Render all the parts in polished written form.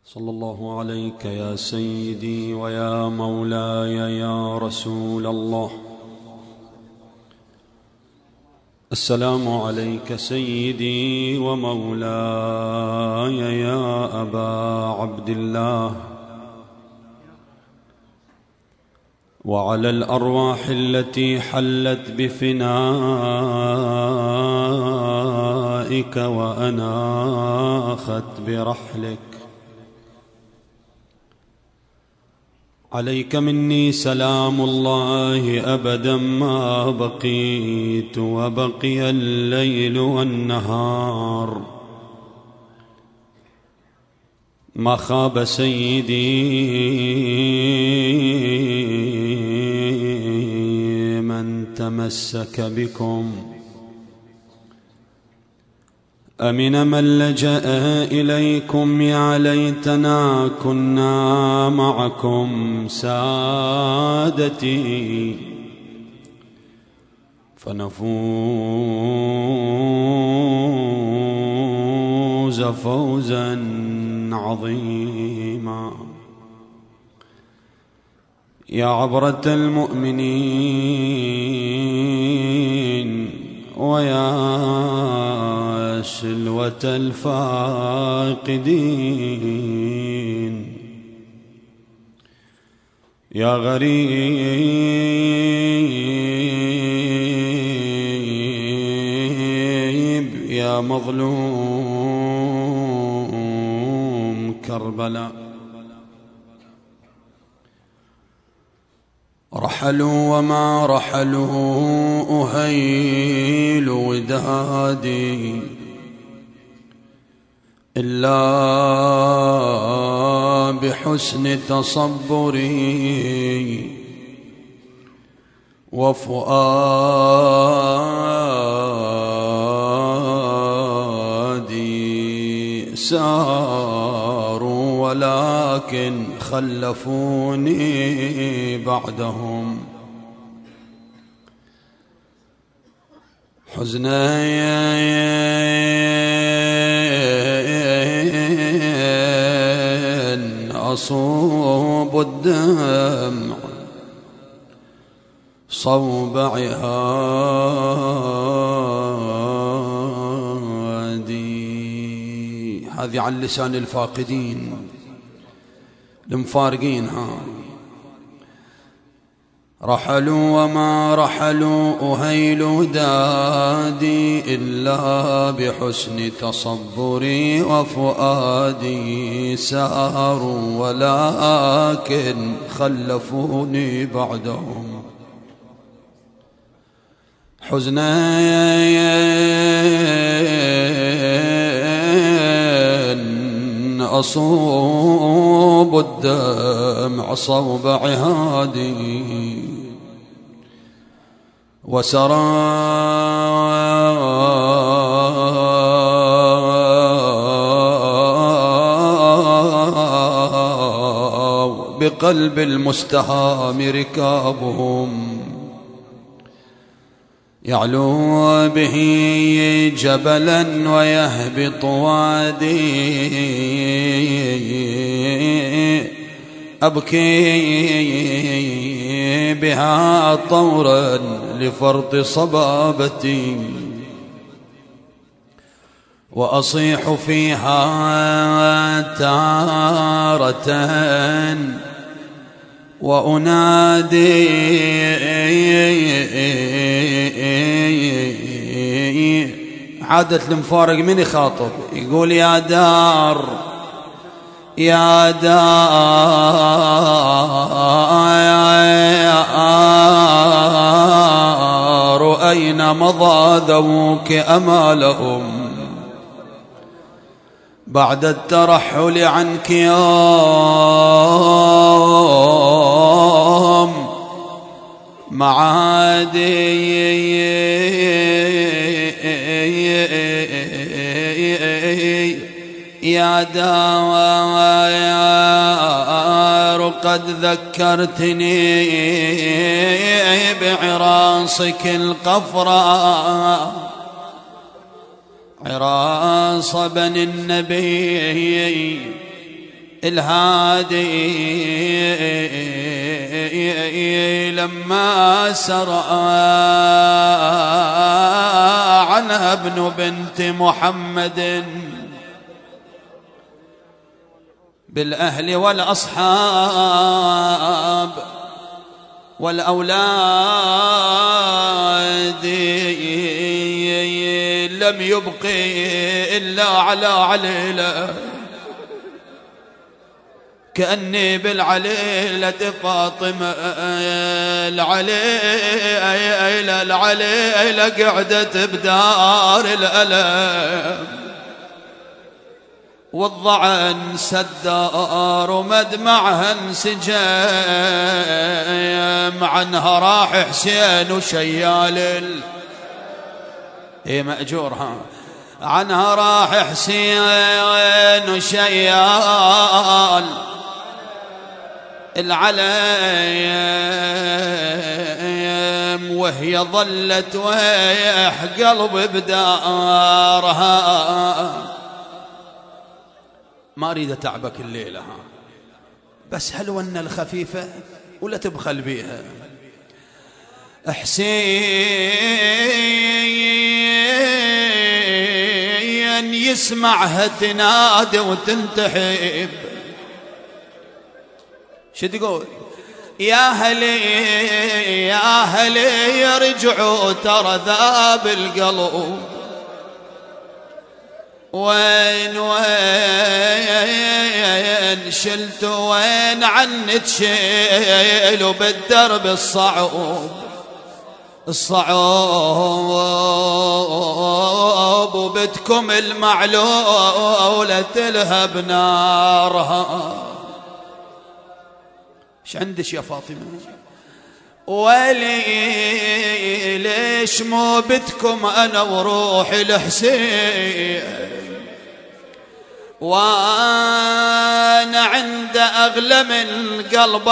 صلى الله عليك يا سيدي ويا مولاي يا رسول الله. السلام عليك سيدي ومولاي يا أبا عبد الله، وعلى الأرواح التي حلت بفنائك وأناخت برحلك. عليك مني سلام الله أبدا ما بقيت وبقي الليل والنهار. ما خاب سيدي من تمسك بكم، أمن من لجأ إليكم. يا ليتنا كنا معكم سادتي فنفوز فوزا عظيما. يا عبرة المؤمنين ويا سلوة الفاقدين، يا غريب يا مظلوم كربلاء. رحلوا وما رحلوا أهيل ودادي إلا بحسن تصبري وفؤادي. ساروا ولكن خلفوني بعدهم حزنين أصوب الدمع صوب عهادي. هذه عن لسان الفاقدين المفارقين. رحلوا وما رحلوا أهيل دادي إلا بحسن تصبري وفؤادي. ساروا ولكن خلفوني بعدهم حزنين أصوب الدمع صوب عهادي. وسرى بقلب المستهام ركابهم يعلو به جبلا ويهبط وادي. أبكي بها طورا لفرط صبابتي وأصيح فيها تارة وأنادي. عادة المفارق من يخاطب يقول يا دار يا دار أين مضى ذوك أمالهم بعد الترحل عنك يوم معادي. يا دار قد ذكرتني بعراصك القفراء عراص بني النبي الهادي لما سرى عنها ابن بنت محمد بالأهل والأصحاب والأولاد لم يبقي إلا على عليلة، كأني بالعليلة فاطمة العليلة قعدت بدار الألم، والضعن سدار ومدمعها انسجام، عنها راح حسين وشيال مأجورها، عنها راح حسين وشيال العليم، وهي ظلت ويح قلب بدارها. ما أريد أتعبك الليلة بس هلونا الخفيفة ولا تبخل بيها. حسين يسمعها تنادي وتنتحب، شو تقول؟ يا هلي يرجعوا ترى ذاب القلب، وين شلت وين عنك شيلوا بالدرب الصعوب وبدكم المعلولة تلهب نارها. ايش عندش يا فاطمة؟ ولي ليش مو بدكم انا وروحي الحسين، وانا عند اغلى من القلب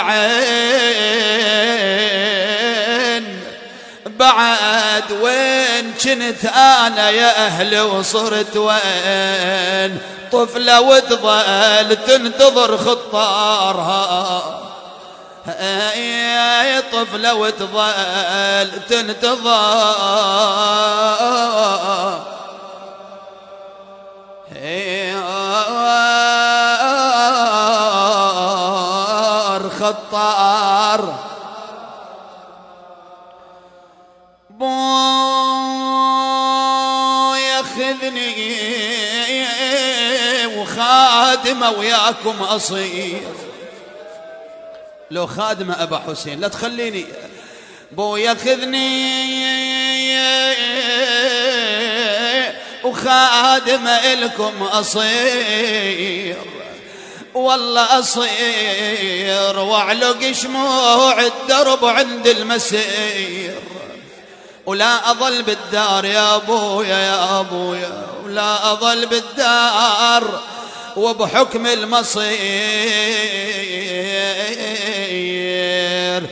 والعين، بعد وين كنت انا يا اهلي وصرت وين طفلة وتظل تنتظر خطارها، طفلة وتظل تنتظر خطار. بو ياخذني وخادمة وياكم أصير، لو خادمة أبا حسين لا تخليني، بو ياخذني وخادمة إلكم أصير، والله أصير وأعلق شموع الدرب عند المسير، ولا أظل بالدار يا أبويا ولا أظل بالدار، وبحكم المصير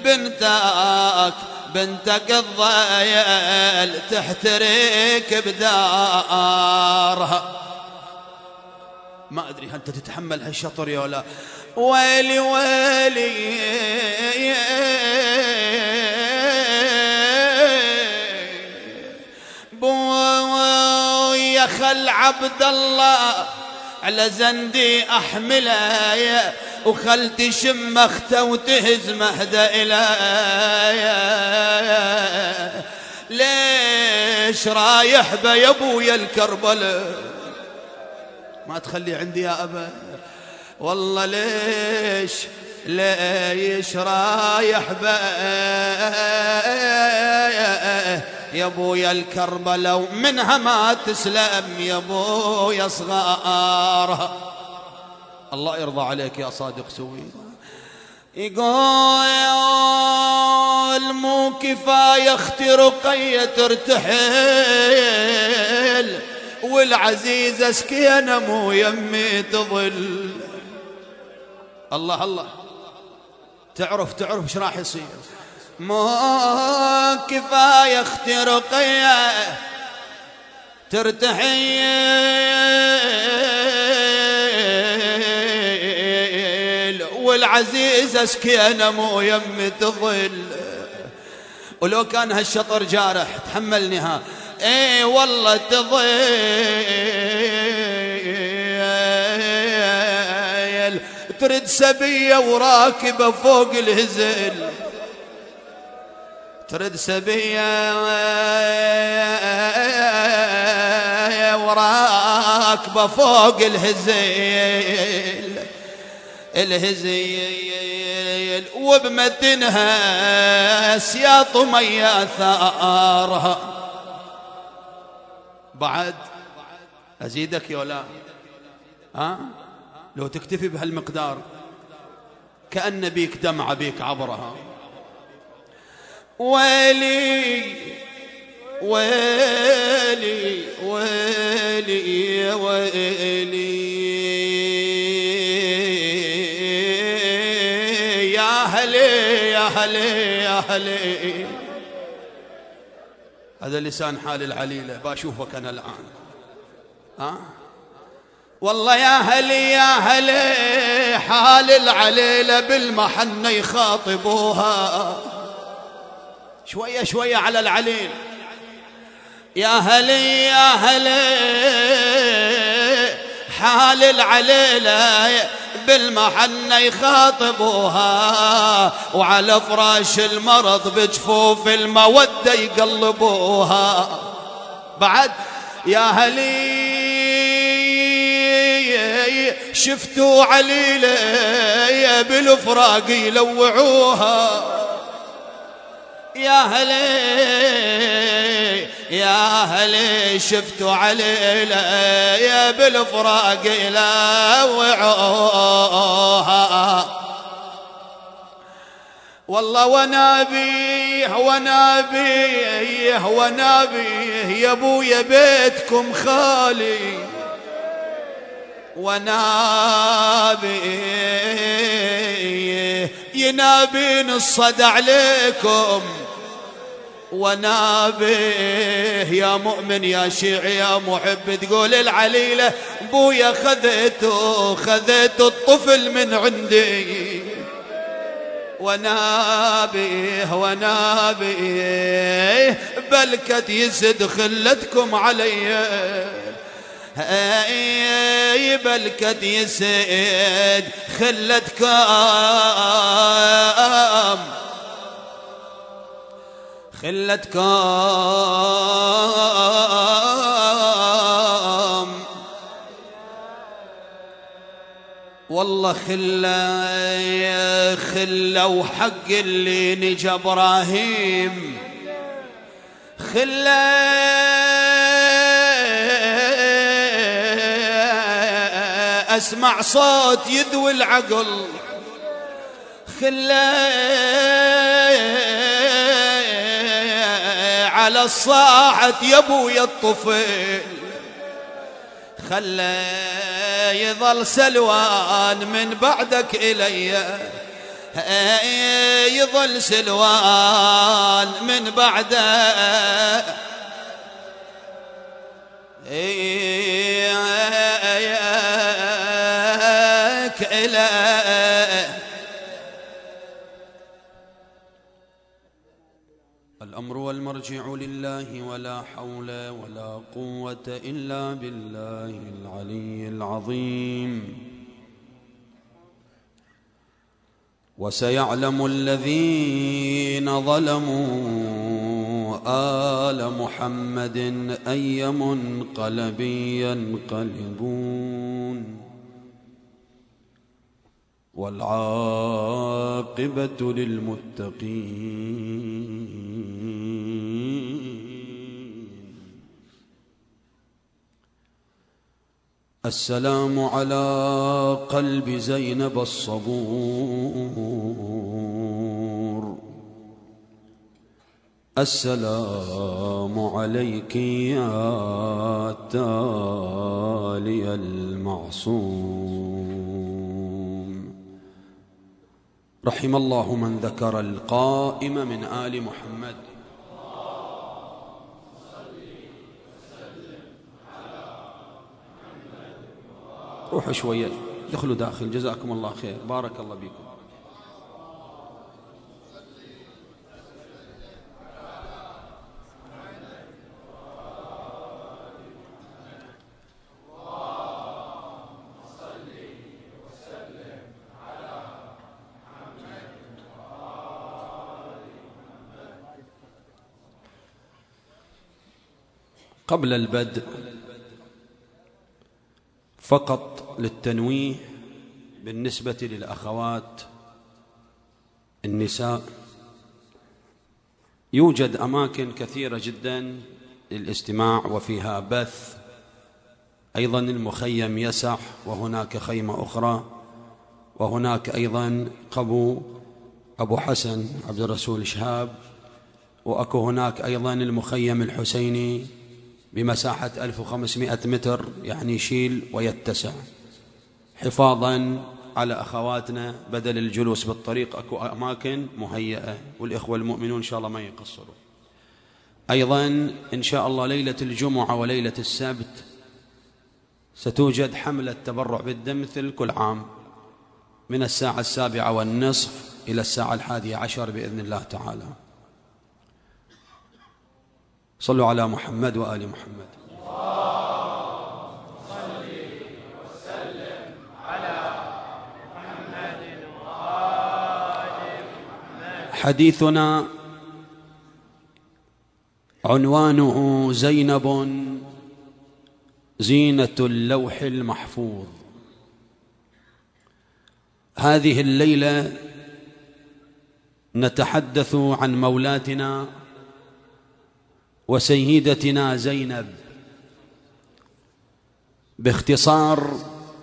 بنتك الضيل تحترك بدارها. ما أدري هل أنت تتحمل هالشطر يا ولا؟ ويلي بويا خل عبد الله على زندي أحمله، وخل تشم أخته وتهز مهده إليه، ليش رايح يا أبويا الكربلاء؟ ما تخلي عندي يا أبا، والله ليش رايح يا ابويا الكربلاء، ومنها ما تسلم يا ابويا صغارها. الله يرضى عليك يا صادق سوي. يقول مو كفاية اختي رقية ترتحل، والعزيزة سكينة مو يمي تظل. الله الله، تعرف ايش راح يصير. مو كفاية اختي رقية ترتحل، والعزيزة سكينة مو يم تظل. ولو كان هالشطر جارح تحملني ها، اي والله تظل. ترد سبية وراكبة فوق الهزل، ترد سبية وراكبة فوق الهزل، الهزيل وبمتنها سياط ميا ثارها. بعد أزيدك يا لا لو تكتفي بهالمقدار كأن بيك دمعة بيك عبرها. ويلي ويلي ويلي ويلي يا هلي يا هلي يا هلي. هذا لسان حال العليلة، بشوفك أنا الآن. والله يا هلي يا هلي حال العليلة بالمحنة يخاطبوها. شوية شوية على العليل. يا هلي يا هلي حال العليلة بالمحنة يخاطبوها، وعلى فراش المرض بجفوف المودة يقلبوها. بعد يا هلي شفتوا عليلة بالفراق يلوعوها. يا هلي يا هلي شفتوا عليلة يا بالفراق يلوعوها. والله ونابيه ونابيه ونابيه يا ابويا بيتكم خالي، ونابيه ينابين الصدى عليكم، ونابيه يا مؤمن يا شيعي يا محب تقول العليلة بويا خذيته الطفل من عندي. ونابيه ونابيه بلكت يسد خلتكم علي، بلكت يسد خلتكم والله خلة وحق اللي نجى إبراهيم خلة أسمع صوت يذوي العقل، خلة على الصاعة يا ابويا الطفل، خلى يظل سلوان من بعدك إلي، يظل سلوان من بعدك إلي. الأمر والمرجع لله ولا حول ولا قوة إلا بالله العلي العظيم. وسيعلم الذين ظلموا آل محمد أي منقلب ينقلبون، والعاقبة للمتقين. السلام على قلب زينب الصبور، السلام عليك يا تالي المعصوم. رحم الله من ذكر القائم من آل محمد. روح شوية. دخلوا داخل، جزاكم الله خير، بارك الله بكم. قبل البدء فقط للتنويه بالنسبة للأخوات النساء، يوجد أماكن كثيرة جدا للاستماع وفيها بث، أيضا المخيم يسع، وهناك خيمة أخرى، وهناك أيضا قبو أبو حسن عبد الرسول شهاب، وأكو هناك أيضا المخيم الحسيني بمساحة 1500 متر، يعني يشيل ويتسع، حفاظا على أخواتنا بدل الجلوس بالطريق. أكو أماكن مهيئة، والإخوة المؤمنون إن شاء الله ما يقصروا. أيضا إن شاء الله ليلة الجمعة وليلة السبت ستوجد حملة تبرع بالدم مثل كل عام، من الساعة 7:30 إلى الساعة 11 بإذن الله تعالى. صلوا على محمد وآل محمد. صل وسلم على محمد وآل محمد. حديثنا عنوانه زينب زينة اللوح المحفوظ. هذه الليلة نتحدث عن مولاتنا وسيدتنا زينب. باختصار،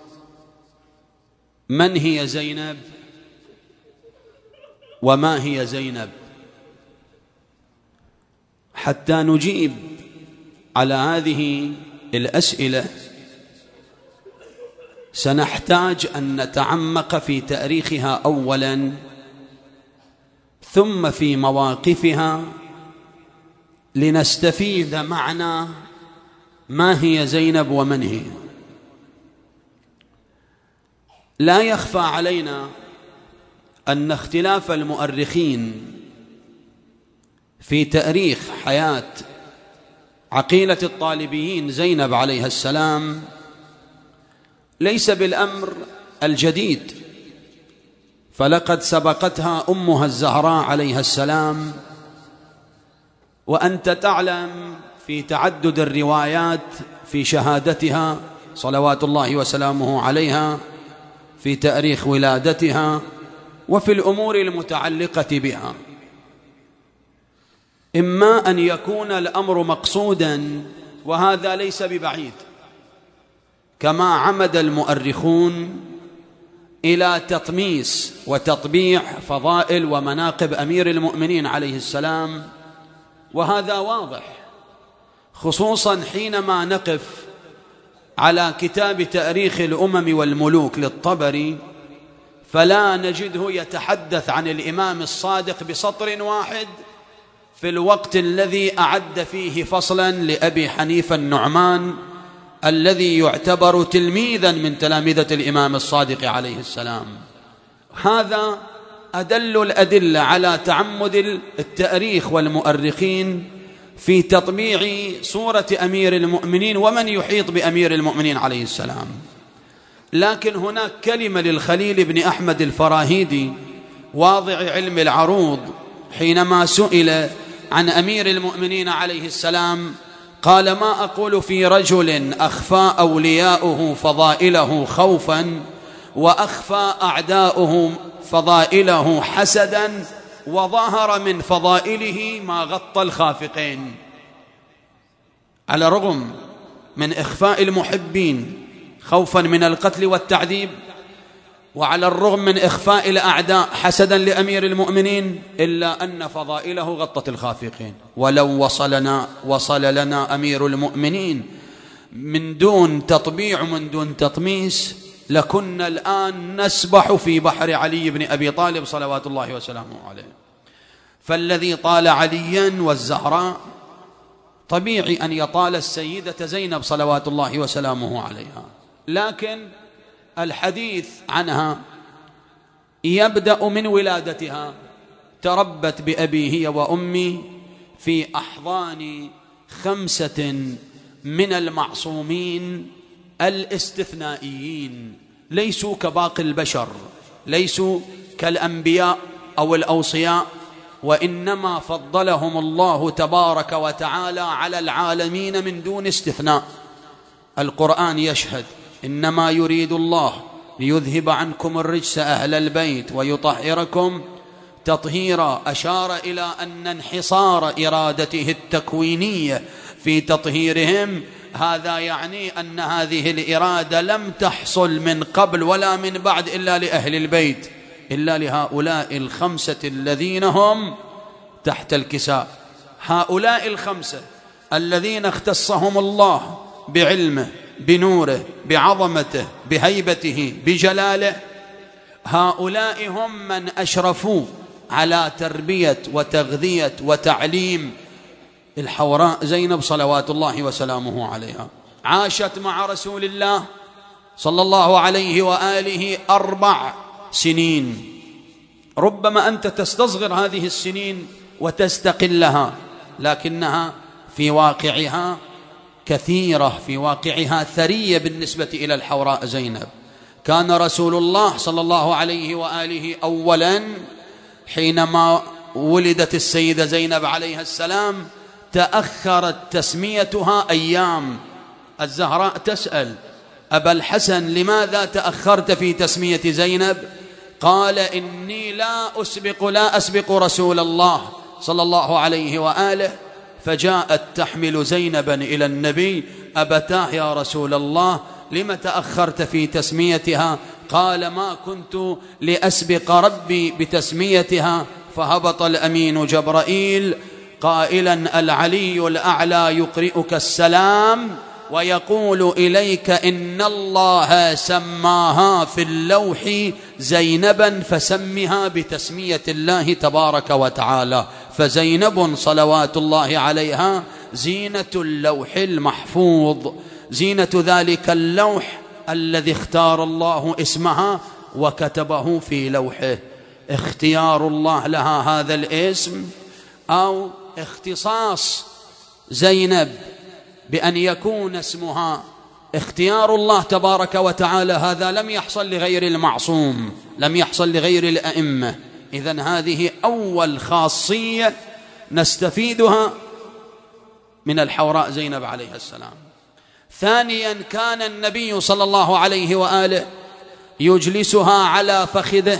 من هي زينب وما هي زينب؟ حتى نجيب على هذه الأسئلة سنحتاج أن نتعمق في تاريخها أولا، ثم في مواقفها، لنستفيد معنى ما هي زينب ومن هي. لا يخفى علينا أن اختلاف المؤرخين في تاريخ حياة عقيلة الطالبيين زينب عليها السلام ليس بالأمر الجديد، فلقد سبقتها أمها الزهراء عليها السلام، وأنت تعلم في تعدد الروايات في شهادتها صلوات الله وسلامه عليها، في تاريخ ولادتها، وفي الأمور المتعلقة بها. إما أن يكون الأمر مقصودا، وهذا ليس ببعيد، كما عمد المؤرخون إلى تطميس وتطبيع فضائل ومناقب أمير المؤمنين عليه السلام، وهذا واضح، خصوصا حينما نقف على كتاب تاريخ الأمم والملوك للطبري، فلا نجده يتحدث عن الإمام الصادق بسطر واحد في الوقت الذي أعد فيه فصلا لأبي حنيفة النعمان الذي يعتبر تلميذا من تلامذة الإمام الصادق عليه السلام. هذا أدل الأدلة على تعمد التاريخ والمؤرخين في تطبيع صورة أمير المؤمنين ومن يحيط بأمير المؤمنين عليه السلام. لكن هناك كلمة للخليل بن أحمد الفراهيدي واضع علم العروض، حينما سئل عن أمير المؤمنين عليه السلام قال: ما أقول في رجل أخفى أولياؤه فضائله خوفا، وأخفى أعداؤه فضائله حسدا، وظهر من فضائله ما غطى الخافقين. على الرغم من إخفاء المحبين خوفا من القتل والتعذيب، وعلى الرغم من إخفاء الأعداء حسدا لأمير المؤمنين، إلا أن فضائله غطت الخافقين. ولو وصل لنا أمير المؤمنين من دون تطبيع من دون تطميس، لكنا الآن نسبح في بحر علي بن أبي طالب صلوات الله وسلامه عليه. فالذي طال عليا والزهراء طبيعي أن يطال السيدة زينب صلوات الله وسلامه عليها. لكن الحديث عنها يبدأ من ولادتها. تربت بأبي هي وأمي في أحضان 5 من المعصومين الاستثنائيين، ليسوا كباقي البشر، ليسوا كالأنبياء أو الأوصياء، وإنما فضلهم الله تبارك وتعالى على العالمين من دون استثناء. القرآن يشهد: إنما يريد الله ليذهب عنكم الرجس أهل البيت ويطهركم تطهيرا. أشار إلى أن انحصار إرادته التكوينية في تطهيرهم هذا يعني أن هذه الإرادة لم تحصل من قبل ولا من بعد إلا لأهل البيت، إلا لهؤلاء 5 الذين هم تحت الكساء. هؤلاء 5 الذين اختصهم الله بعلمه، بنوره، بعظمته، بهيبته، بجلاله، هؤلاء هم من أشرفوا على تربية وتغذية وتعليم الحوراء زينب صلوات الله وسلامه عليها. عاشت مع رسول الله صلى الله عليه وآله 4 سنين. ربما أنت تستصغر هذه السنين وتستقلها، لكنها في واقعها كثيرة، في واقعها ثرية بالنسبة إلى الحوراء زينب. كان رسول الله صلى الله عليه وآله أولا حينما ولدت السيدة زينب عليها السلام تأخرت تسميتها أيام. الزهراء تسأل: أبا الحسن لماذا تأخرت في تسمية زينب؟ قال: إني لا أسبق رسول الله صلى الله عليه وآله. فجاءت تحمل زينبا إلى النبي: أبتاه يا رسول الله لم تأخرت في تسميتها؟ قال: ما كنت لأسبق ربي بتسميتها. فهبط الأمين جبرائيل قائلا: العلي الأعلى يقرئك السلام ويقول إليك إن الله سماها في اللوح زينبا فسمها بتسمية الله تبارك وتعالى. فزينب صلوات الله عليها زينة اللوح المحفوظ، زينة ذلك اللوح الذي اختار الله اسمها وكتبه في لوحه. اختيار الله لها هذا الاسم أو اختصاص زينب بأن يكون اسمها اختيار الله تبارك وتعالى، هذا لم يحصل لغير المعصوم، لم يحصل لغير الأئمة. إذن هذه أول خاصية نستفيدها من الحوراء زينب عليها السلام. ثانيا، كان النبي صلى الله عليه وآله يجلسها على فخذه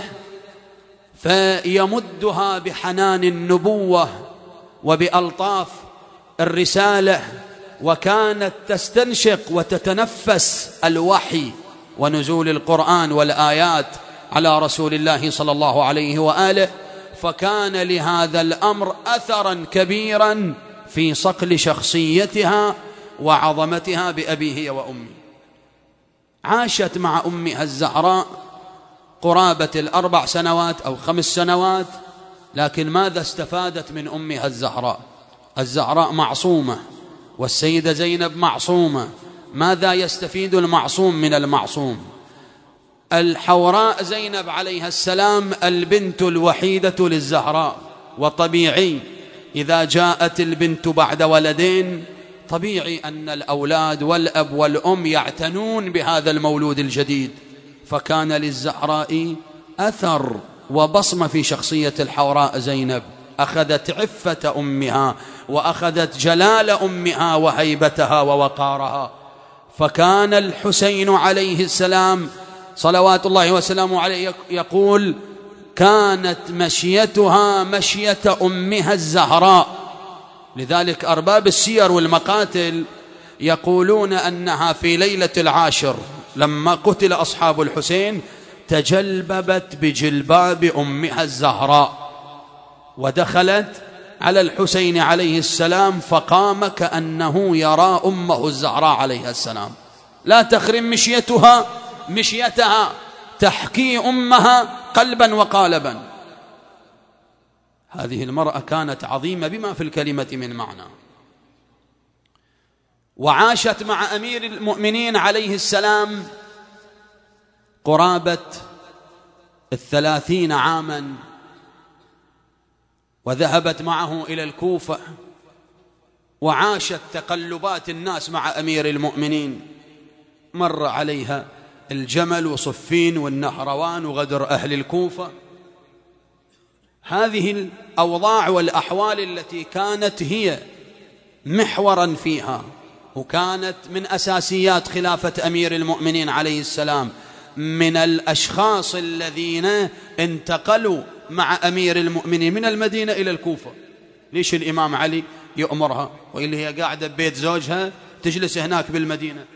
فيمدها بحنان النبوة وبألطاف الرسالة، وكانت تستنشق وتتنفس الوحي ونزول القرآن والآيات على رسول الله صلى الله عليه وآله. فكان لهذا الأمر أثرا كبيرا في صقل شخصيتها وعظمتها بأبيه وأمه. عاشت مع أمها الزهراء قرابة 4 سنوات أو 5 سنوات، لكن ماذا استفادت من أمها الزهراء؟ الزهراء معصومة والسيدة زينب معصومة. ماذا يستفيد المعصوم من المعصوم؟ الحوراء زينب عليها السلام البنت الوحيدة للزهراء، وطبيعي إذا جاءت البنت بعد ولدين طبيعي أن الأولاد والأب والأم يعتنون بهذا المولود الجديد. فكان للزهراء أثر وبصمة في شخصية الحوراء زينب، أخذت عفة أمها وأخذت جلال أمها وهيبتها ووقارها. فكان الحسين عليه السلام صلوات الله وسلامه عليه يقول: كانت مشيتها مشية أمها الزهراء. لذلك أرباب السير والمقاتل يقولون أنها في ليلة 10 لما قتل أصحاب الحسين تجلببت بجلباب أمها الزهراء ودخلت على الحسين عليه السلام فقام كأنه يرى أمه الزهراء عليها السلام. لا تخرم مشيتها تحكي أمها قلبا وقالبا. هذه المرأة كانت عظيمة بما في الكلمة من معنى. وعاشت مع أمير المؤمنين عليه السلام قرابة 30 عاما، وذهبت معه إلى الكوفة، وعاشت تقلبات الناس مع أمير المؤمنين. مر عليها الجمل وصفين والنهروان وغدر أهل الكوفة. هذه الأوضاع والأحوال التي كانت هي محورا فيها، وكانت من أساسيات خلافة أمير المؤمنين عليه السلام، من الأشخاص الذين انتقلوا مع أمير المؤمنين من المدينة إلى الكوفة. ليش الإمام علي يؤمرها وإلا هي قاعدة ببيت زوجها تجلس هناك بالمدينة؟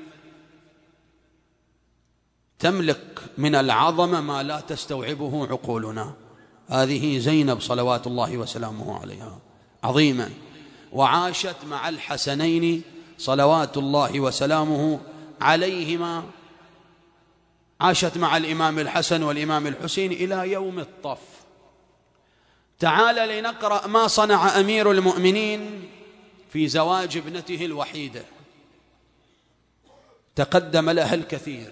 تملك من العظمة ما لا تستوعبه عقولنا. هذه زينب صلوات الله وسلامه عليها عظيمة، وعاشت مع الحسنين صلوات الله وسلامه عليهما، عاشت مع الإمام الحسن والإمام الحسين إلى يوم الطف. تعال لنقرأ ما صنع أمير المؤمنين في زواج ابنته الوحيدة. تقدم لها الكثير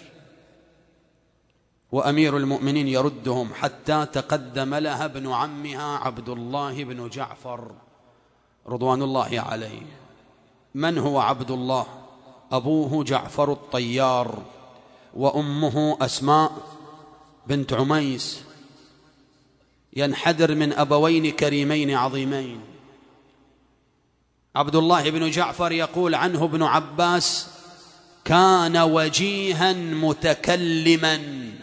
وأمير المؤمنين يردهم، حتى تقدم لها ابن عمها عبد الله بن جعفر رضوان الله عليه. من هو عبد الله؟ أبوه جعفر الطيار، وأمه أسماء بنت عميس، ينحدر من أبوين كريمين عظيمين. عبد الله بن جعفر يقول عنه ابن عباس: كان وجيها متكلما،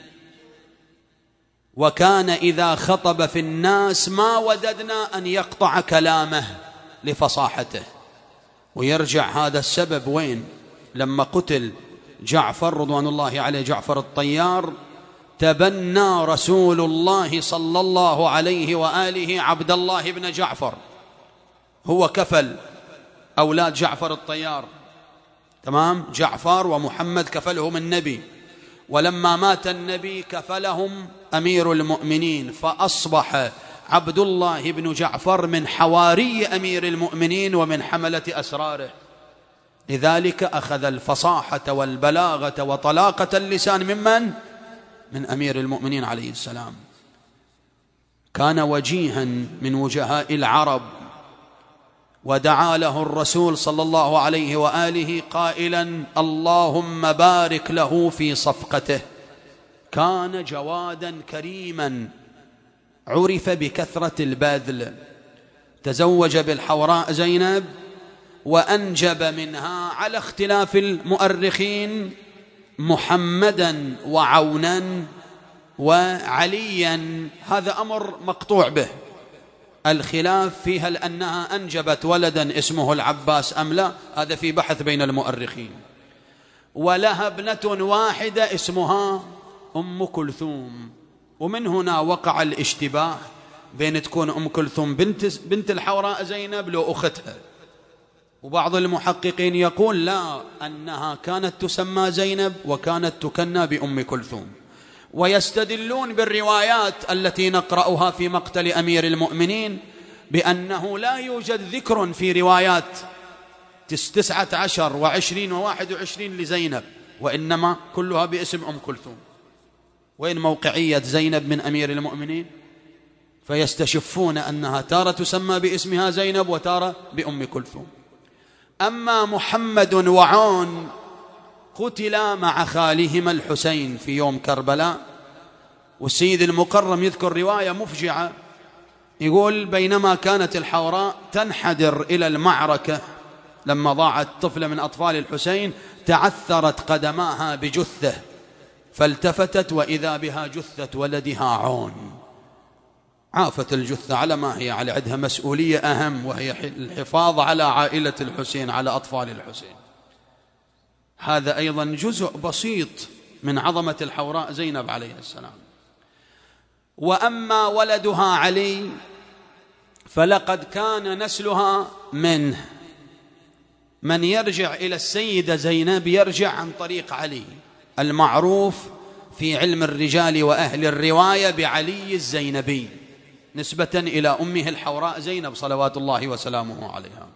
وكان إذا خطب في الناس ما وددنا أن يقطع كلامه لفصاحته. ويرجع هذا السبب وين؟ لما قتل جعفر رضوان الله عليه، جعفر الطيار، تبنى رسول الله صلى الله عليه وآله عبد الله بن جعفر، هو كفل أولاد جعفر الطيار، تمام؟ جعفر ومحمد كفلهم النبي، ولما مات النبي كفلهم أمير المؤمنين، فأصبح عبد الله بن جعفر من حواري أمير المؤمنين ومن حملة أسراره. لذلك أخذ الفصاحة والبلاغة وطلاقة اللسان ممن؟ من أمير المؤمنين عليه السلام. كان وجيها من وجهاء العرب، ودعا له الرسول صلى الله عليه وآله قائلا: اللهم بارك له في صفقته. كان جوادا كريما، عرف بكثرة البذل. تزوج بالحوراء زينب، وأنجب منها على اختلاف المؤرخين محمدا وعونا وعليا. هذا أمر مقطوع به، الخلاف فيها لأنها أنجبت ولدا اسمه العباس أم لا، هذا في بحث بين المؤرخين. ولها ابنة واحدة اسمها أم كلثوم، ومن هنا وقع الاشتباه بين تكون أم كلثوم بنت الحوراء زينب لو أختها. وبعض المحققين يقول لا، أنها كانت تسمى زينب وكانت تكنى بأم كلثوم. ويستدلون بالروايات التي نقرأها في مقتل أمير المؤمنين بأنه لا يوجد ذكر في روايات 19 و20 و21 لزينب، وإنما كلها باسم أم كلثوم. وين موقعية زينب من أمير المؤمنين؟ فيستشفون أنها تارة تسمى باسمها زينب وتارة بأم كلثوم. أما محمد وعون قتلا مع خالهما الحسين في يوم كربلاء. والسيد المقرم يذكر رواية مفجعة، يقول: بينما كانت الحوراء تنحدر إلى المعركة لما ضاعت طفلة من أطفال الحسين، تعثرت قدماها بجثة، فالتفتت وإذا بها جثة ولدها عون. عافت الجثة على ما هي، على عندها مسؤولية أهم، وهي الحفاظ على عائلة الحسين، على أطفال الحسين. هذا أيضا جزء بسيط من عظمة الحوراء زينب عليه السلام. وأما ولدها علي فلقد كان نسلها منه. من يرجع إلى السيدة زينب يرجع عن طريق علي، المعروف في علم الرجال وأهل الرواية بعلي الزينبي، نسبة إلى أمه الحوراء زينب صلوات الله وسلامه عليها.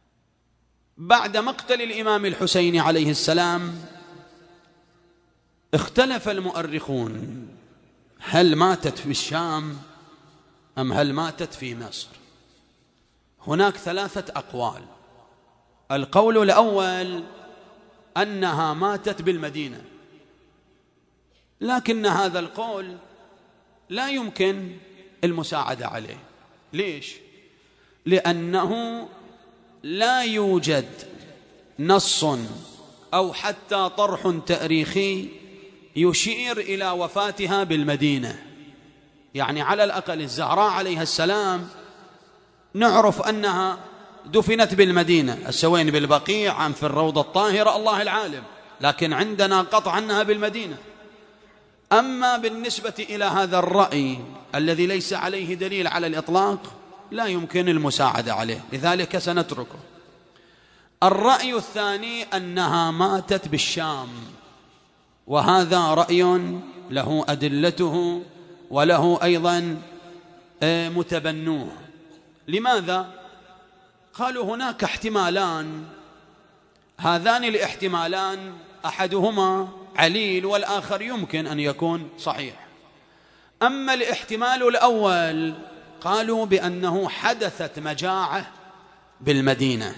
بعد مقتل الإمام الحسين عليه السلام اختلف المؤرخون هل ماتت في الشام أم هل ماتت في مصر. هناك 3 أقوال. القول الأول أنها ماتت بالمدينة، لكن هذا القول لا يمكن المساعدة عليه. ليش؟ لأنه لا يوجد نص أو حتى طرح تاريخي يشير إلى وفاتها بالمدينة. يعني على الأقل الزهراء عليها السلام نعرف أنها دفنت بالمدينة، السوين بالبقيع أم في الروضة الطاهرة الله العالم، لكن عندنا قطع أنها بالمدينة. أما بالنسبة إلى هذا الرأي الذي ليس عليه دليل على الإطلاق لا يمكن المساعدة عليه، لذلك سنتركه. الرأي الثاني أنها ماتت بالشام، وهذا رأي له أدلته وله أيضا متبنوه. لماذا؟ قالوا هناك احتمالان، هذان الاحتمالان أحدهما عليل والآخر يمكن أن يكون صحيح. أما الاحتمال الأول قالوا بأنه حدثت مجاعة بالمدينة،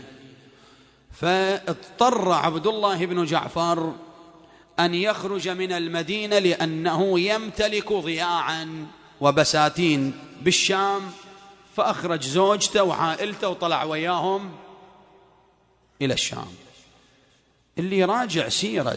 فاضطر عبد الله بن جعفر أن يخرج من المدينة لأنه يمتلك ضياعا وبساتين بالشام، فأخرج زوجته وعائلته وطلع وياهم إلى الشام. اللي يراجع سيرة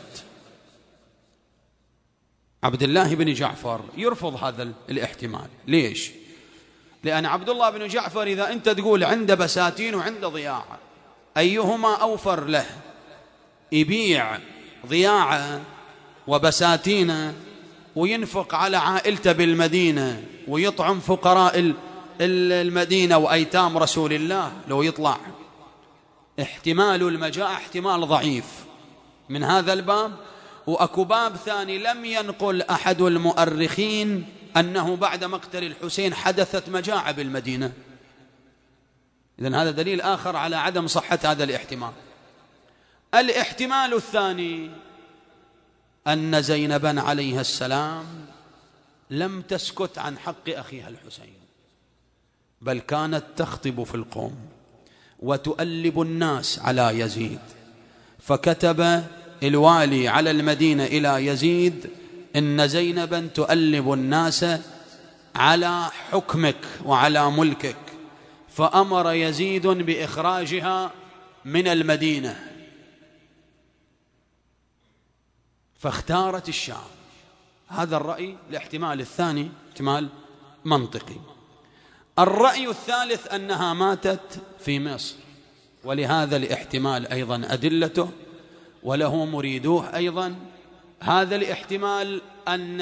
عبد الله بن جعفر يرفض هذا الاحتمال. ليش؟ لأن عبد الله بن جعفر إذا أنت تقول عنده بساتين وعنده ضياعة، أيهما أوفر له؟ يبيع ضياعة وبساتين وينفق على عائلته بالمدينة ويطعم فقراء المدينة وأيتام رسول الله؟ لو يطلع احتمال المجاعة احتمال ضعيف من هذا الباب. وأكو باب ثاني لم ينقل أحد المؤرخين أنه بعد مقتل الحسين حدثت مجاعة بالمدينة، إذن هذا دليل آخر على عدم صحة هذا الاحتمال. الاحتمال الثاني أن زينبا عليها السلام لم تسكت عن حق أخيها الحسين، بل كانت تخطب في القوم وتؤلب الناس على يزيد، فكتب الوالي على المدينة إلى يزيد إن زينبا تؤلب الناس على حكمك وعلى ملكك، فأمر يزيد بإخراجها من المدينة، فاختارت الشام. هذا الرأي الاحتمال الثاني احتمال منطقي. الرأي الثالث أنها ماتت في مصر، ولهذا الاحتمال أيضا أدلته وله مريدوه أيضا. هذا الاحتمال أن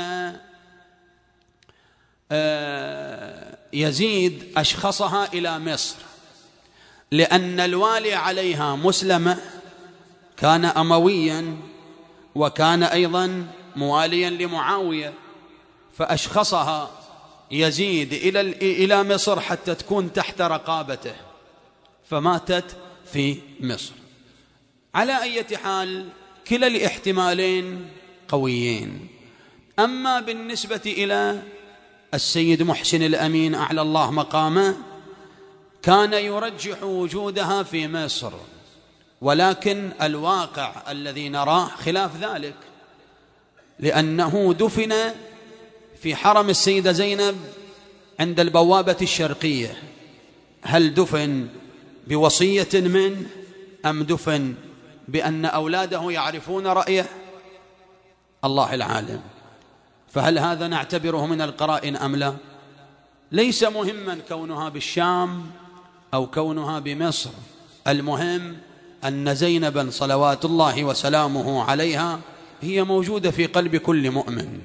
يزيد أشخصها إلى مصر لأن الوالي عليها مسلمة كان أمويا وكان أيضا مواليا لمعاوية، فأشخصها يزيد إلى مصر حتى تكون تحت رقابته، فماتت في مصر. على أي حال كلا الاحتمالين قويين. أما بالنسبة إلى السيد محسن الأمين أعلى الله مقامه، كان يرجح وجودها في مصر، ولكن الواقع الذي نراه خلاف ذلك، لأنه دفن في حرم السيدة زينب عند البوابة الشرقية. هل دفن بوصية منه أم دفن بأن أولاده يعرفون رأيه؟ الله العالم. فهل هذا نعتبره من القرائن أم لا؟ ليس مهما كونها بالشام أو كونها بمصر، المهم أن زينبا صلوات الله وسلامه عليها هي موجودة في قلب كل مؤمن.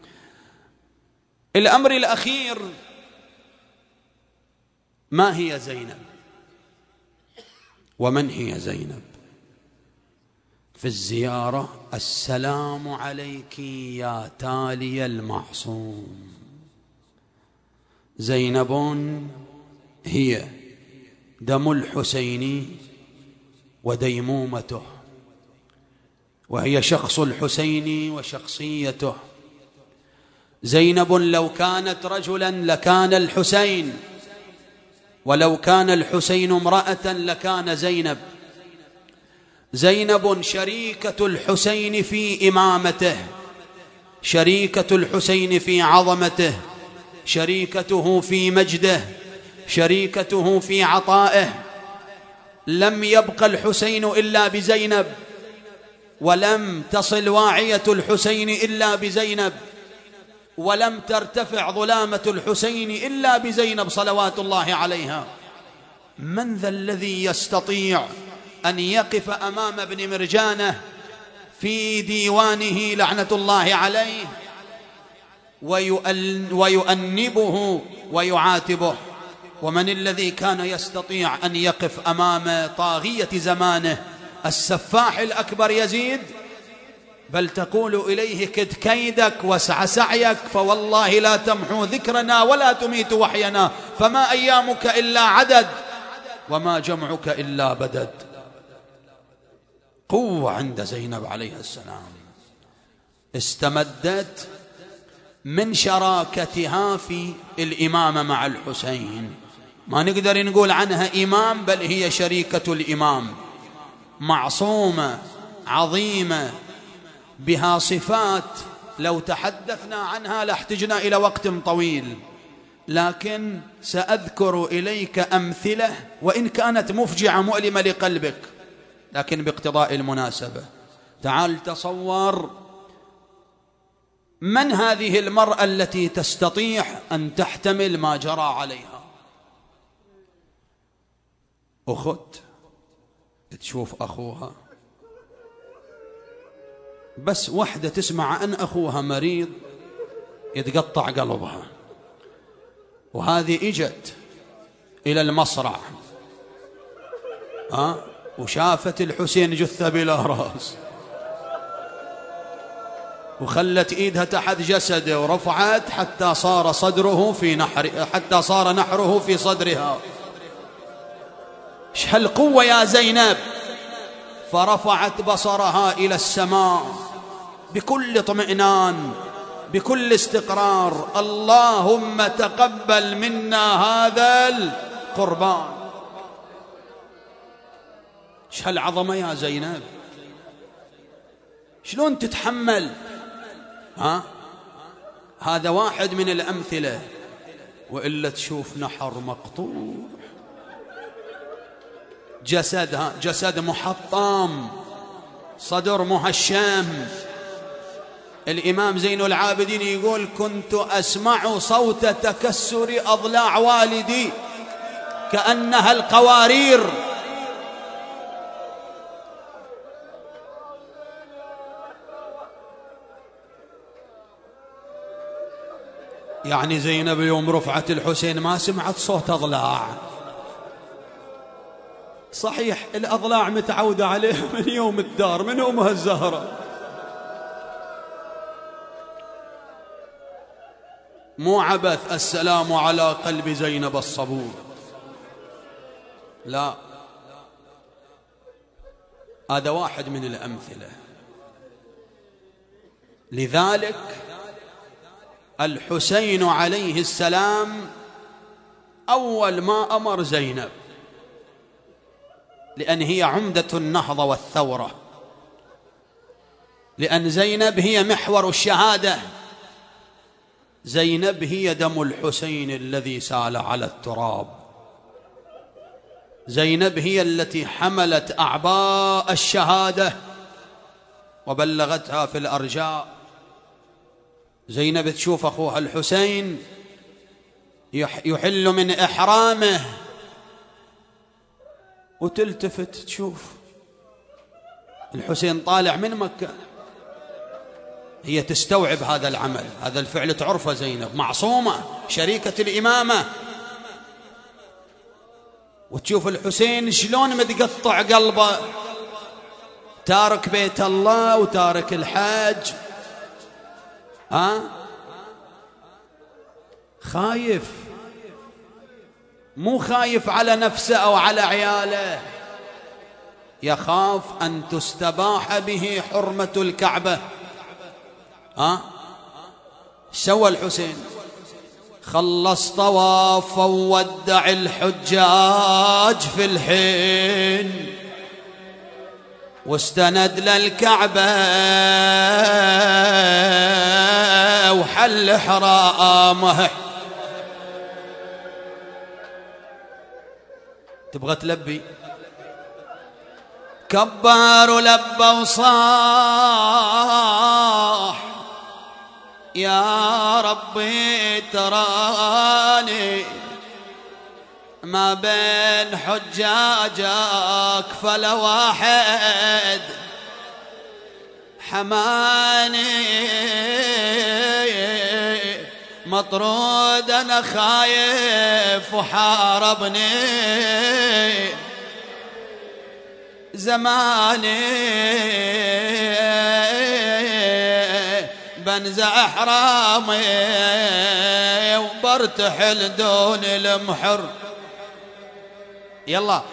الأمر الأخير، ما هي زينب ومن هي زينب؟ في الزيارة: السلام عليك يا تالي المعصوم. زينب هي دم الحسين وديمومته، وهي شخص الحسين وشخصيته. زينب لو كانت رجلا لكان الحسين، ولو كان الحسين امرأة لكان زينب. زينب شريكة الحسين في إمامته، شريكة الحسين في عظمته، شريكته في مجده، شريكته في عطائه. لم يبق الحسين إلا بزينب، ولم تصل واعية الحسين إلا بزينب، ولم ترتفع ظلامة الحسين إلا بزينب صلوات الله عليها. من ذا الذي يستطيع أن يقف أمام ابن مرجانة في ديوانه لعنة الله عليه ويؤنبه ويعاتبه؟ ومن الذي كان يستطيع أن يقف أمام طاغية زمانه السفاح الأكبر يزيد؟ بل تقول إليه كد كيدك واسع سعيك، فوالله لا تمحو ذكرنا ولا تميت وحينا، فما أيامك إلا عدد وما جمعك إلا بدد. قوة عند زينب عليه السلام استمدت من شراكتها في الإمامة مع الحسين. ما نقدر نقول عنها إمام، بل هي شريكة الإمام، معصومة عظيمة بها صفات لو تحدثنا عنها لاحتجنا إلى وقت طويل، لكن سأذكر إليك أمثلة وإن كانت مفجعة مؤلمة لقلبك، لكن باقتضاء المناسبة. تعال تصور من هذه المرأة التي تستطيع أن تحتمل ما جرى عليها. أخت تشوف أخوها، بس وحدة تسمع أن أخوها مريض يتقطع قلبها، وهذه إجت إلى المصرع وشافت الحسين جثة بلا رأس، وخلت إيدها تحت جسده ورفعت حتى صار صدره في نحر، حتى صار نحره في صدرها. ايش هالقوة يا زينب؟ فرفعت بصرها إلى السماء بكل اطمئنان بكل استقرار: اللهم تقبل منا هذا القربان. ايش هالعظمة يا زينب؟ شلون تتحمل؟ هذا واحد من الأمثلة. وإلا تشوف نحر مقطوع، جسدها جسد محطم، صدر مهشم. الإمام زين العابدين يقول: كنت أسمع صوت تكسر أضلاع والدي كأنها القوارير. يعني زينب يوم رفعت الحسين ما سمعت صوت أضلاع. صحيح الأضلاع متعودة عليها من يوم الدار، من أمها الزهرة. مو عبث السلام على قلب زينب الصبور، لا، هذا واحد من الأمثلة. لذلك الحسين عليه السلام أول ما أمر زينب، لأن هي عمدة النهضة والثورة، لأن زينب هي محور الشهادة، زينب هي دم الحسين الذي سال على التراب، زينب هي التي حملت أعباء الشهادة وبلغتها في الأرجاء. زينب تشوف أخوها الحسين يحل من إحرامه وتلتفت تشوف الحسين طالع من مكة، هي تستوعب هذا العمل، هذا الفعل تعرفه. زينب معصومة شريكة الإمامة، وتشوف الحسين شلون متقطع قلبه، تارك بيت الله وتارك الحج، خايف، مو خايف على نفسه أو على عياله، يخاف أن تستباح به حرمة الكعبة. سوى الحسين؟ خلص طواف وودع الحجاج في الحين، واستند للكعبة وحل حرامه. تبغى تلبي؟ كبر ولبى وصاح يا ربي تراني ما بين حجاجك فلا واحد حماني، مطرود أنا خايف وحاربني زماني، بنزع احرامي وبرتحل دون المحر. يلا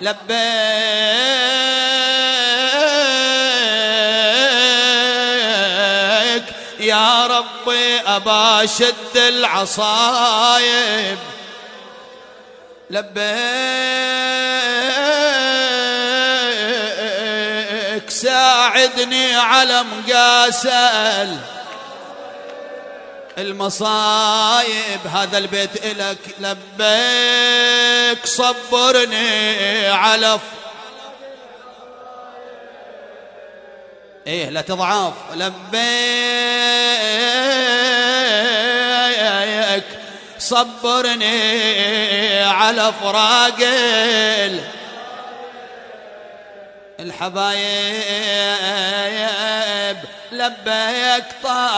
لبيك يا ربي أبا شد العصايب، لبيك ساعدني على مقاسل المصايب. هذا البيت إلك لبيك صبرني على لا تضعاف. لبيك صبرني على فراق الحبايب، لبيك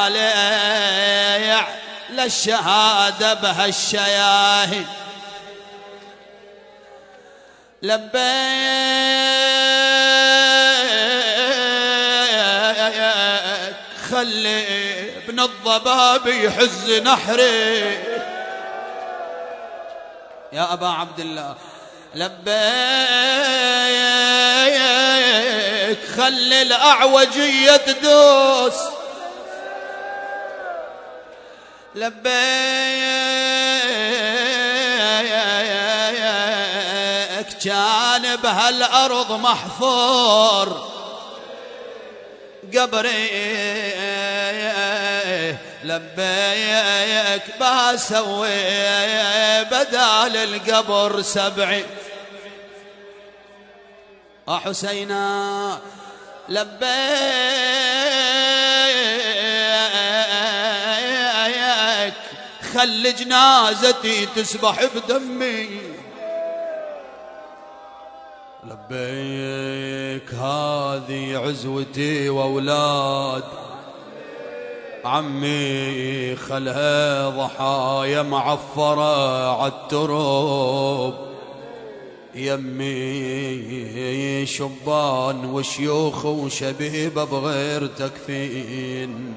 طالع للشهادة بهالشياهين، لبيك خلي ابن الضباب يحز نحري يا أبا عبد الله، لبيك خلي الأعوجية تدوس، لبيك كان بهالأرض محفور قبري، لبيك بسوي بدال القبر 7 حسينا، لبيك خلي جنازتي تسبح بدمي، لبيك هذه عزوتي واولاد عمي خلها ضحايا معفرة عالتراب، يمي شبان وشيوخ وشبيبة بغير تكفين،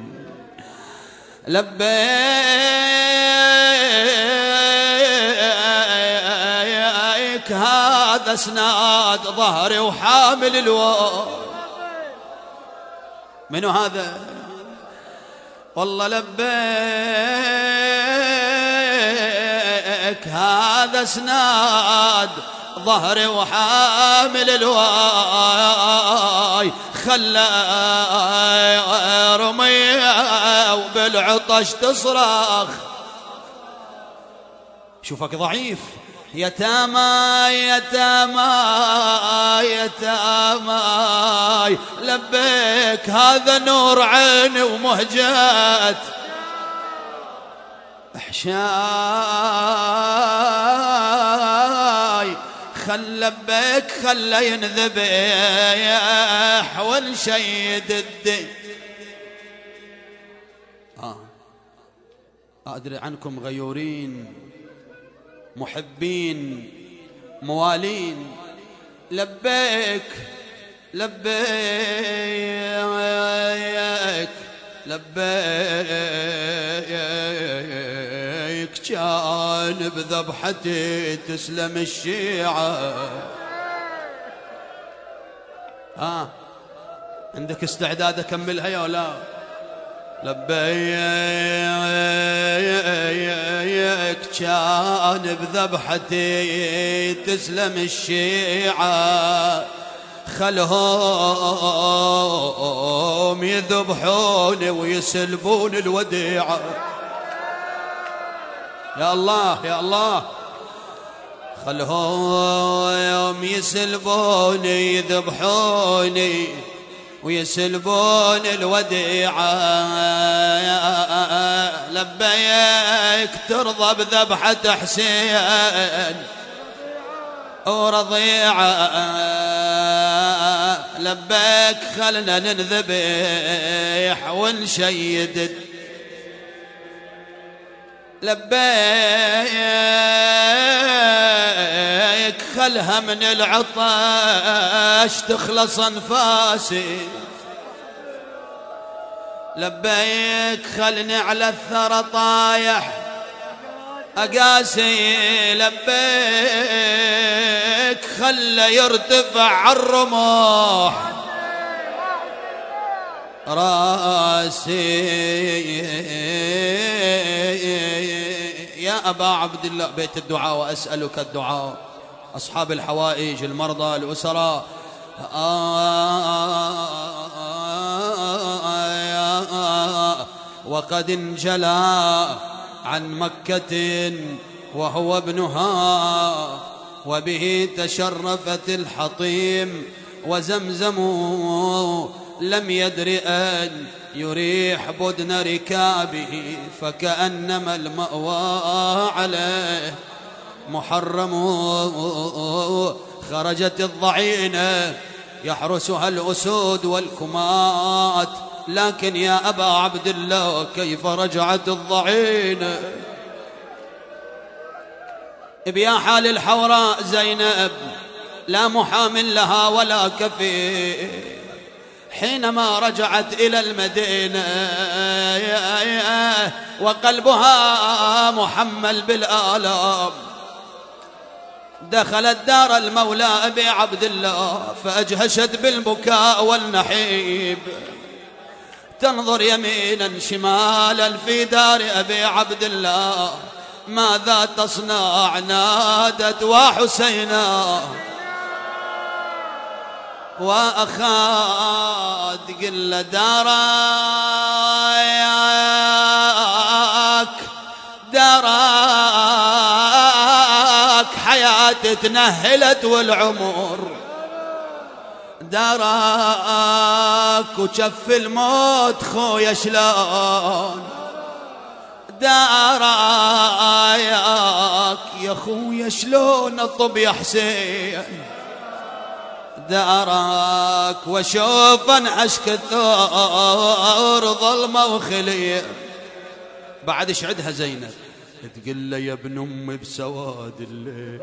لبيك هذا سناد ظهري وحامل الواد. منو هذا؟ والله لبيك هذا سناد ظهري وحامل الواي، خلى رمية وبالعطش تصرخ. شوفك ضعيف، يتامى يتامى يتامى، لبيك هذا نور عيني ومهجات احشاي، خل لبيك خلى ينذبح ونشيد الدين. أدري عنكم غيورين محبين موالين، لبيك لبيك لبيك كان بذبحتي تسلم الشيعة، عندك استعداد أكملها يا ولا؟ لبيك كان بذبحتي تسلم الشيعة، خلهم يذبحوني ويسلبون الوديعة. يا الله يا الله، خلهم يسلبوني يذبحوني ويسلبون الوديعة. لبيك ترضى بذبحة حسين ورضيعة، لبيك خلنا ننذبح ونشيد، لبيك خلها من العطش تخلص انفاسي، لبيك خلني على الثرى طايح أقاسي، لبيك خلى يرتفع عالرمح راسي. يا أبا عبد الله بيت الدعاء وأسألك الدعاء، أصحاب الحوائج، المرضى، الأسراء، وقد انجلى عن مكة وهو ابنها، وبه تشرفت الحطيم، وزمزم لم يدر أن يريح بدن ركابه، فكأنما المأوى عليه محرم. خرجت الضعينة يحرسها الأسود والكمات، لكن يا أبا عبد الله كيف رجعت الضعينة؟ بيا حال الحوراء زينب لا محام لها ولا كفيل، حينما رجعت إلى المدينة وقلبها محمل بالآلام، دخلت دار المولى أبي عبد الله فأجهشت بالبكاء والنحيب، تنظر يمينا شمالا في دار أبي عبد الله، ماذا تصنع؟ نادت وحسينا وأخاد، قل دارك حياتي تنهلت والعمر دارك، وشف الموت خويا شلون دارك يا خويا، شلون الطب يا حسين دارك، وشوف انعش كثور ظلمه وخليه. بعد شعدها زينب تقول له يا ابن امي بسواد الليل،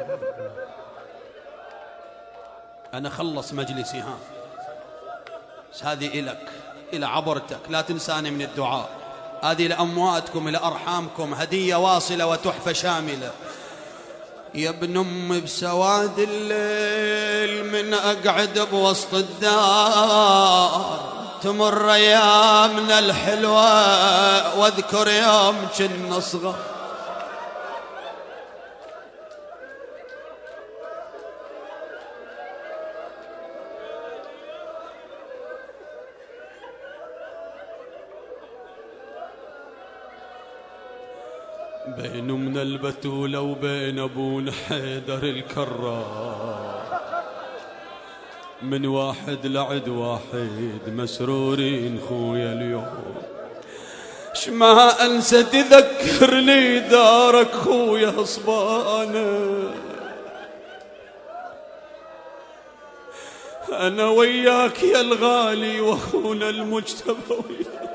انا خلص مجلسي ها، بس هذه إلك، إلى عبرتك، لا تنساني من الدعاء، هذه لأمواتكم إلى أرحامكم، هدية واصلة وتحفة شاملة. يا ابن أم بسواد الليل من أقعد بوسط الدار، تمر أيامنا الحلوة واذكر يوم كنا صغار، بين من البتولة وبين أبونا حيدر الكرار، من واحد لعد واحد مسرورين خويا اليوم، شما أنسى تذكرني دارك خويا صبانة، أنا وياك يا الغالي وأخونا المجتبى وياك.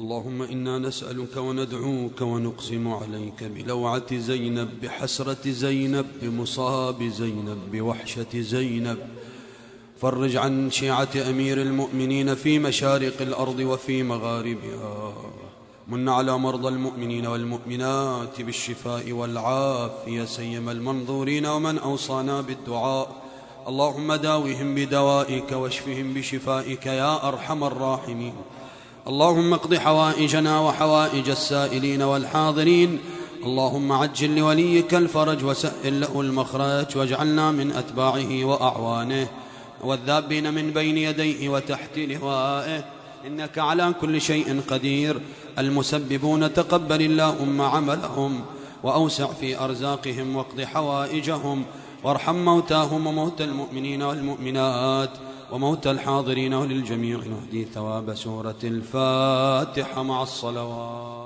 اللهم إنا نسألك وندعوك ونقسم عليك بلوعة زينب، بحسرة زينب، بمصاب زينب، بوحشة زينب. فرج عن شيعة أمير المؤمنين في مشارق الأرض وفي مغاربها. من على مرضى المؤمنين والمؤمنات بالشفاء والعافية، سيما المنظورين ومن أوصانا بالدعاء. اللهم داوهم بدوائك واشفهم بشفائك يا أرحم الراحمين. اللهم اقض حوائجنا وحوائج السائلين والحاضرين. اللهم عجل لوليك الفرج وسهل له المخرج، واجعلنا من أتباعه وأعوانه والذابين من بين يديه وتحت لوائه، إنك على كل شيء قدير. المسببون تقبل اللهم عملهم وأوسع في أرزاقهم واقض حوائجهم، وارحم موتاهم وموتى المؤمنين والمؤمنات وموتى الحاضرين وللجميع نهدي ثواب سورة الفاتحة مع الصلوات.